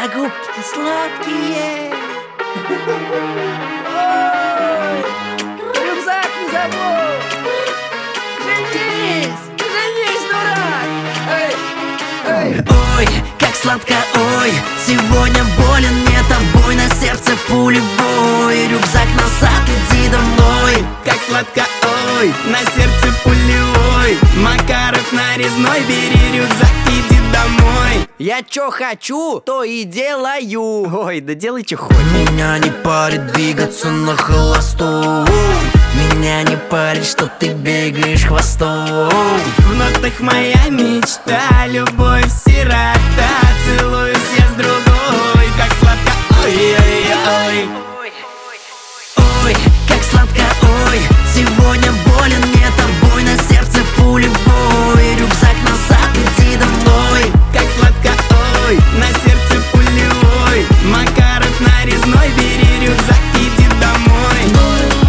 а губки-то сладкие. Ой, рюкзак не забудь! Женись! Женись, дурак! Эй! Ой, как сладко, ой, сегодня болен мне тобой, на сердце пулевой, рюкзак назад, иди домой. Как сладко, ой, на сердце пулевой, Макаров нарезной, бери рюкзак, иди домой. Я чё хочу, то и делаю. Ой, да делай чё хочешь. Меня не парит двигаться на холостом, меня не парит, что ты бегаешь хвостом. В нотах моя мечта, любовь сирота, целуюсь я с другой. Как сладко, ой-ой-ой. Ой, как сладко, ой, сегодня болен мне тобой, на сердце пулевой, рюкзак назад, иди домой. Как сладко, ой, на сердце пулевой, Макаров нарезной, бери рюкзак, иди домой.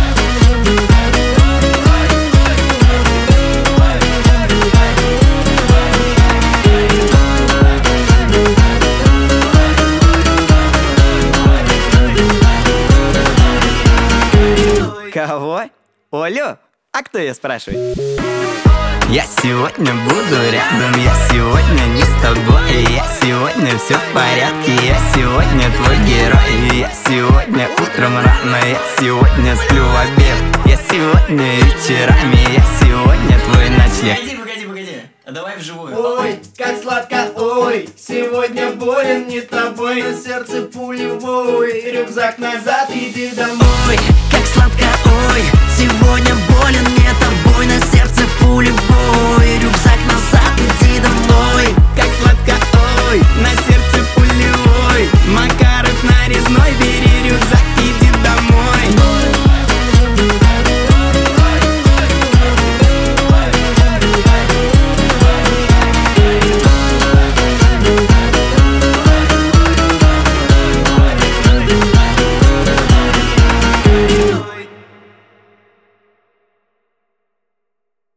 Кого? Олю? А кто ее спрашивает? Я сегодня буду рядом, я сегодня не с тобой, я сегодня все в порядке, я сегодня твой герой, я сегодня утром рано, я сегодня сплю в обед, я сегодня вечерами, я сегодня твой ночлег. Погоди, а давай вживую. Ой, как сладко, ой, сегодня болен не тобой, на сердце пулевой, рюкзак назад, иди домой. Ой, как сладко, ой, сегодня болен мне